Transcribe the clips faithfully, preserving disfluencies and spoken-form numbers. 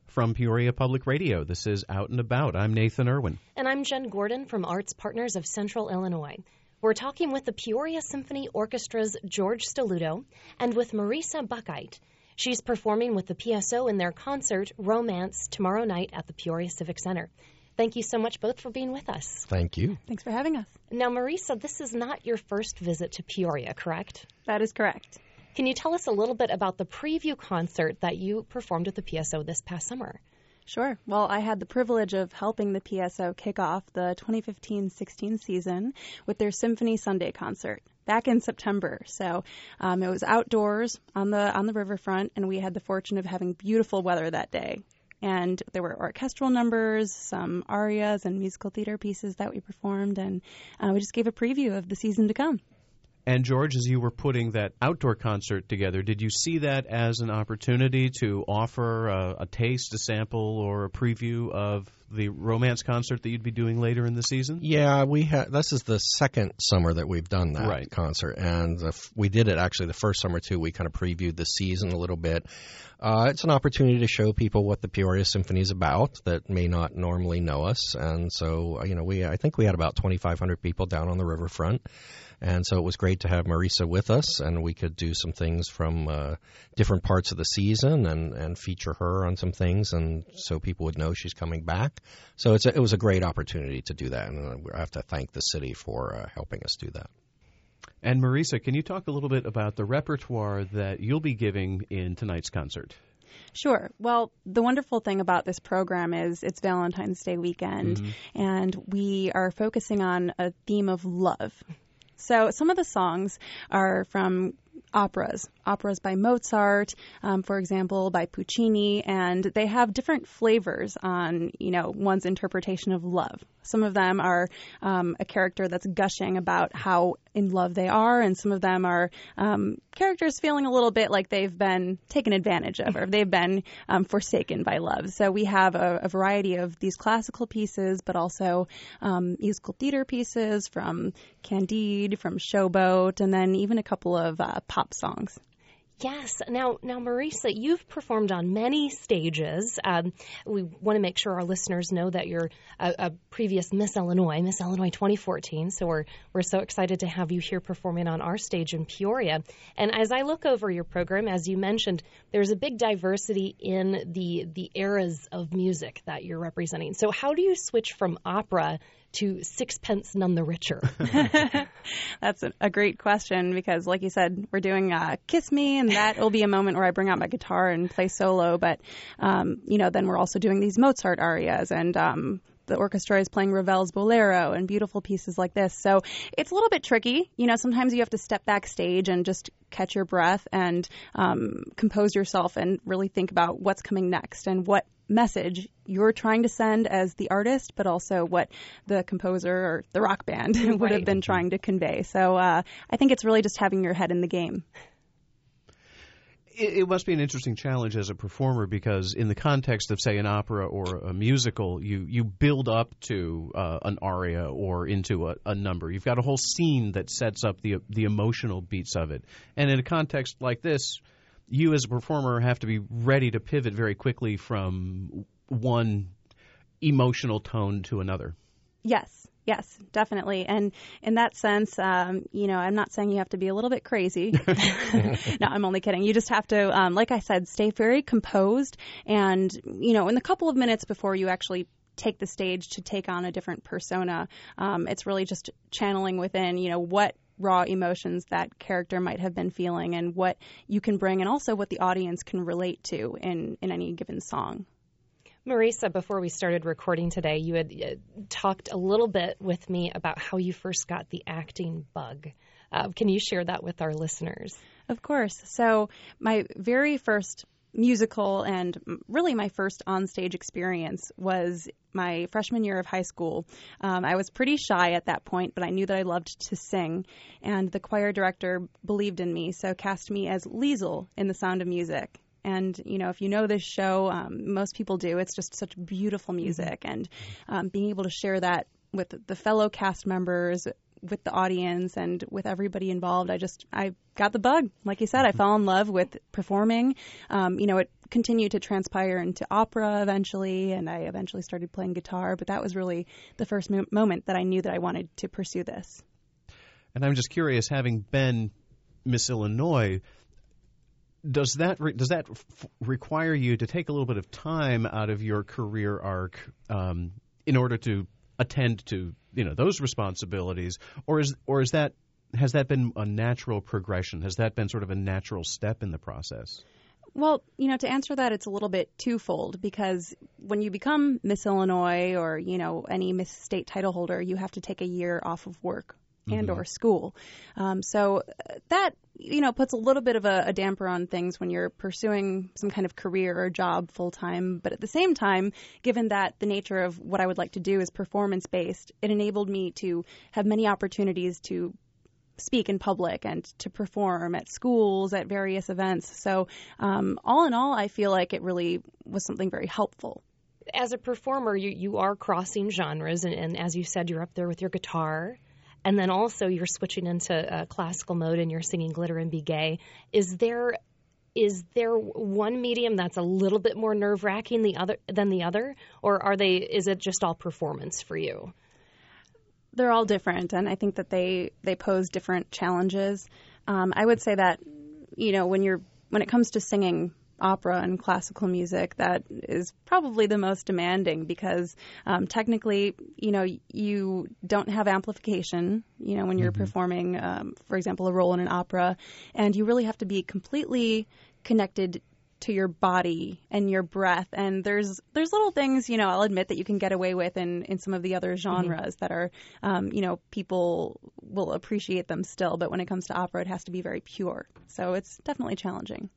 From Peoria Public Radio, this is Out and About. I'm Nathan Irwin. And I'm Jen Gordon from Arts Partners of Central Illinois. We're talking with the Peoria Symphony Orchestra's George Stelluto and with Marisa Buckheit. She's performing with the P S O in their concert, Romance, tomorrow night at the Peoria Civic Center. Thank you so much both for being with us. Thank you. Thanks for having us. Now, Marisa, this is not your first visit to Peoria, correct? That is correct. Can you tell us a little bit about the preview concert that you performed at the P S O this past summer? Sure. Well, I had the privilege of helping the P S O kick off the twenty fifteen sixteen season with their Symphony Sunday concert back in September. So um, it was outdoors on the on the riverfront, and we had the fortune of having beautiful weather that day. And there were orchestral numbers, some arias and musical theater pieces that we performed, and uh, we just gave a preview of the season to come. And George, as you were putting that outdoor concert together, did you see that as an opportunity to offer a, a taste, a sample, or a preview of the Romance concert that you'd be doing later in the season? Yeah, we had. This is the second summer that we've done that right. concert, and the, we did it actually the first summer too. We kind of previewed the season a little bit. Uh, it's an opportunity to show people what the Peoria Symphony is about that may not normally know us, and so you know, we I think we had about twenty-five hundred people down on the riverfront. And so it was great to have Marisa with us, and we could do some things from uh, different parts of the season and, and feature her on some things, and so people would know she's coming back. So it's a, it was a great opportunity to do that, and I have to thank the city for uh, helping us do that. And Marisa, can you talk a little bit about the repertoire that you'll be giving in tonight's concert? Sure. Well, the wonderful thing about this program is it's Valentine's Day weekend, mm-hmm. and we are focusing on a theme of love. So some of the songs are from operas, operas by Mozart, um, for example, by Puccini, and they have different flavors on, you know, one's interpretation of love. Some of them are um, a character that's gushing about how in love they are, and some of them are um, characters feeling a little bit like they've been taken advantage of or they've been um, forsaken by love. So we have a, a variety of these classical pieces, but also um, musical theater pieces from Candide, from Showboat, and then even a couple of uh, pop songs. Yes. Now, now, Marisa, you've performed on many stages. Um, we want to make sure our listeners know that you're a, a previous Miss Illinois, Miss Illinois twenty fourteen. So we're we're so excited to have you here performing on our stage in Peoria. And as I look over your program, as you mentioned, there's a big diversity in the the eras of music that you're representing. So how do you switch from opera to Sixpence None the Richer? That's a, a great question because, like you said, we're doing uh, Kiss Me, and that will be a moment where I bring out my guitar and play solo. But, um, you know, then we're also doing these Mozart arias, and um, the orchestra is playing Ravel's Bolero and beautiful pieces like this. So it's a little bit tricky. You know, sometimes you have to step backstage and just catch your breath and um, compose yourself and really think about what's coming next and what message you're trying to send as the artist, but also what the composer or the rock band would right. have been trying to convey. So uh, I think it's really just having your head in the game. It, it must be an interesting challenge as a performer because in the context of, say, an opera or a musical, you, you build up to uh, an aria or into a, a number. You've got a whole scene that sets up the the emotional beats of it. And in a context like this, you as a performer have to be ready to pivot very quickly from one emotional tone to another. Yes, yes, definitely. And in that sense, um, you know, I'm not saying you have to be a little bit crazy. No, I'm only kidding. You just have to, um, like I said, stay very composed. And, you know, in the couple of minutes before you actually take the stage to take on a different persona, um, it's really just channeling within, you know, what raw emotions that character might have been feeling and what you can bring and also what the audience can relate to in, in any given song. Marisa, before we started recording today, you had uh, talked a little bit with me about how you first got the acting bug. Uh, can you share that with our listeners? Of course. So my very first musical and really my first onstage experience was my freshman year of high school. Um, I was pretty shy at that point, but I knew that I loved to sing, and the choir director believed in me, so cast me as Liesl in The Sound of Music. And, you know, if you know this show, um, most people do. It's just such beautiful music, and um, being able to share that with the fellow cast members, with the audience and with everybody involved, I just, I got the bug. Like you said, I fell in love with performing. Um, you know, it continued to transpire into opera eventually, and I eventually started playing guitar, but that was really the first mo- moment that I knew that I wanted to pursue this. And I'm just curious, having been Miss Illinois, does that re- does that f- require you to take a little bit of time out of your career arc um, in order to attend to, you know, those responsibilities, or is or is that has that been a natural progression? Has that been sort of a natural step in the process? Well, you know, to answer that, it's a little bit twofold, because when you become Miss Illinois or, you know, any Miss State title holder, you have to take a year off of work and mm-hmm. or school. Um, so that, you know, puts a little bit of a, a damper on things when you're pursuing some kind of career or job full time. But at the same time, given that the nature of what I would like to do is performance based, it enabled me to have many opportunities to speak in public and to perform at schools, at various events. So um, all in all, I feel like it really was something very helpful. As a performer, you, you are crossing genres, and, and as you said, you're up there with your guitar, and then also you're switching into uh, classical mode and you're singing Glitter and Be Gay. Is there is there one medium that's a little bit more nerve-wracking the other than the other, or are they? Is it just all performance for you? They're all different, and I think that they, they pose different challenges. Um, I would say that, you know, when you're when it comes to singing opera and classical music, that is probably the most demanding, because um, technically, you know, you don't have amplification, you know, when you're mm-hmm. performing, um, for example, a role in an opera, and you really have to be completely connected to your body and your breath. And there's there's little things, you know, I'll admit that you can get away with in, in some of the other genres mm-hmm. that are, um, you know, people will appreciate them still. But when it comes to opera, it has to be very pure. So it's definitely challenging.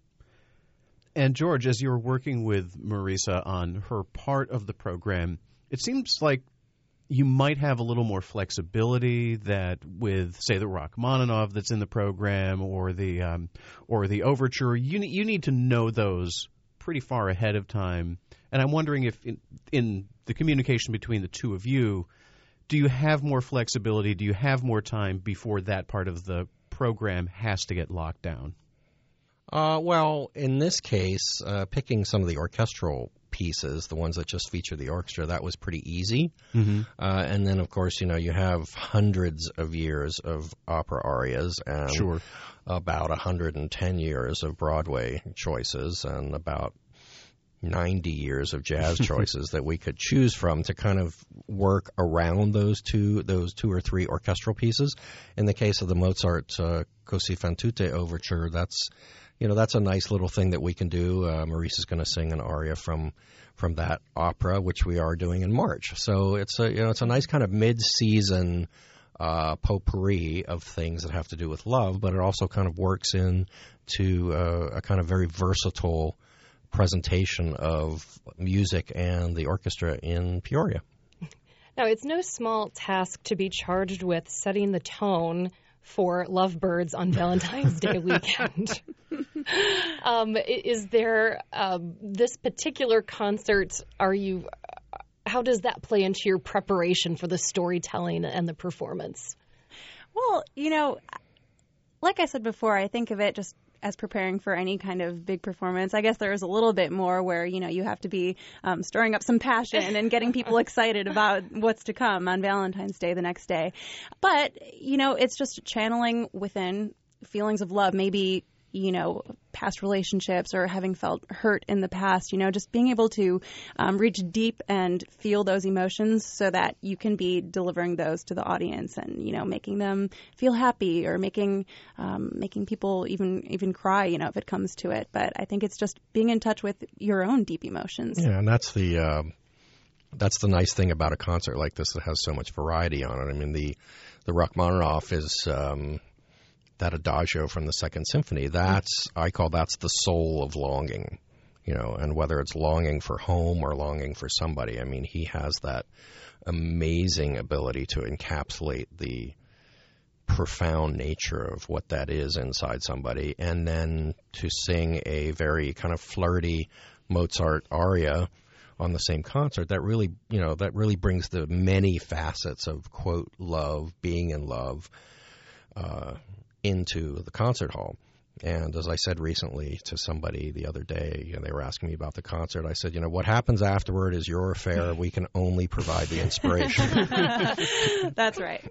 And George, as you're working with Marisa on her part of the program, it seems like you might have a little more flexibility that with, say, the Rachmaninoff that's in the program, or the um, or the overture. You ne- you need to know those pretty far ahead of time. And I'm wondering if in, in the communication between the two of you, do you have more flexibility? Do you have more time before that part of the program has to get locked down? Uh, well, in this case, uh, picking some of the orchestral pieces, the ones that just feature the orchestra, that was pretty easy. Mm-hmm. Uh, and then, of course, you know, you have hundreds of years of opera arias and sure. about one hundred ten years of Broadway choices and about ninety years of jazz choices that we could choose from to kind of work around those two those two or three orchestral pieces. In the case of the Mozart uh, Così fan tutte overture, that's you know that's a nice little thing that we can do. Uh, Marisa's going to sing an aria from from that opera, which we are doing in March. So it's a you know it's a nice kind of mid-season uh, potpourri of things that have to do with love, but it also kind of works in to uh, a kind of very versatile presentation of music and the orchestra in Peoria. Now, it's no small task to be charged with setting the tone for Lovebirds on Valentine's Day weekend. um, is there um, this particular concert? Are you? How does that play into your preparation for the storytelling and the performance? Well, you know, like I said before, I think of it just as preparing for any kind of big performance. I guess there is a little bit more where, you know, you have to be um, stirring up some passion and getting people excited about what's to come on Valentine's Day the next day. But, you know, it's just channeling within feelings of love, maybe, you know, past relationships or having felt hurt in the past, you know, just being able to um, reach deep and feel those emotions so that you can be delivering those to the audience and, you know, making them feel happy or making um, making people even even cry, you know, if it comes to it. But I think it's just being in touch with your own deep emotions. Yeah, and that's the uh, that's the nice thing about a concert like this that has so much variety on it. I mean, the the Rachmaninoff is um, that adagio from the Second Symphony. That's I call that's the soul of longing, you know, and whether it's longing for home or longing for somebody. I mean, he has that amazing ability to encapsulate the profound nature of what that is inside somebody, and then to sing a very kind of flirty Mozart aria on the same concert, that really, you know, that really brings the many facets of, quote, love, being in love, uh, into the concert hall. And as I said recently to somebody the other day, and they were asking me about the concert, I said, you know, what happens afterward is your affair. We can only provide the inspiration. That's right.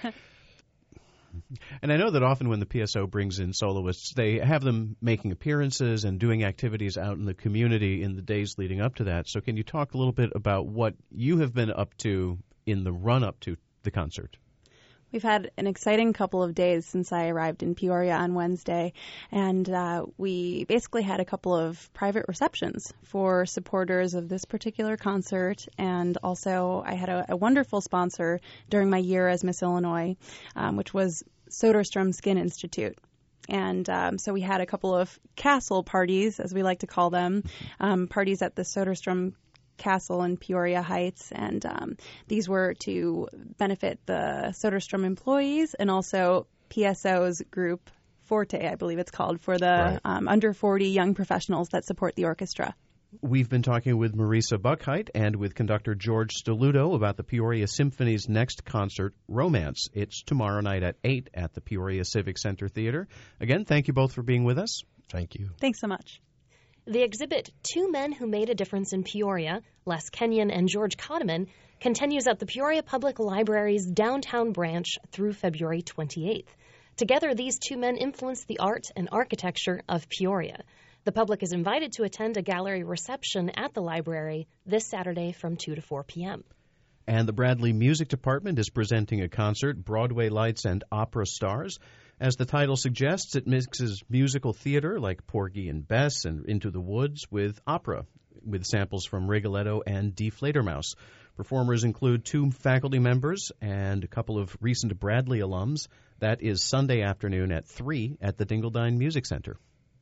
And I know that often when the P S O brings in soloists, they have them making appearances and doing activities out in the community in the days leading up to that. So can you talk a little bit about what you have been up to in the run-up to the concert? We've had an exciting couple of days since I arrived in Peoria on Wednesday, and uh, we basically had a couple of private receptions for supporters of this particular concert, and also I had a, a wonderful sponsor during my year as Miss Illinois, um, which was Soderstrom Skin Institute. And um, so we had a couple of castle parties, as we like to call them, um, parties at the Soderstrom Castle in Peoria Heights, and um, these were to benefit the Soderstrom employees and also P S O's group Forte, I believe it's called, for the right. um, under forty young professionals that support the orchestra. We've been talking with Marisa Buckheit and with conductor George Steluto about the Peoria Symphony's next concert, Romance. It's tomorrow night at eight at the Peoria Civic Center Theater. Again, thank you both for being with us. Thank you. Thanks so much. The exhibit, Two Men Who Made a Difference in Peoria, Les Kenyon and George Cotteman, continues at the Peoria Public Library's downtown branch through February twenty-eighth. Together, these two men influenced the art and architecture of Peoria. The public is invited to attend a gallery reception at the library this Saturday from two to four p.m. And the Bradley Music Department is presenting a concert, Broadway Lights and Opera Stars. As the title suggests, it mixes musical theater like Porgy and Bess and Into the Woods with opera, with samples from Rigoletto and Die Fledermaus. Performers include two faculty members and a couple of recent Bradley alums. That is Sunday afternoon at three at the Dingledine Music Center.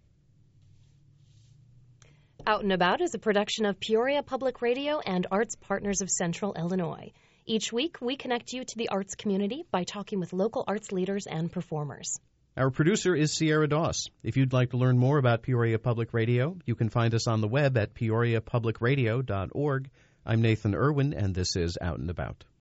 Out and About is a production of Peoria Public Radio and Arts Partners of Central Illinois. Each week, we connect you to the arts community by talking with local arts leaders and performers. Our producer is Sierra Doss. If you'd like to learn more about Peoria Public Radio, you can find us on the web at peoria public radio dot org. I'm Nathan Irwin, and this is Out and About.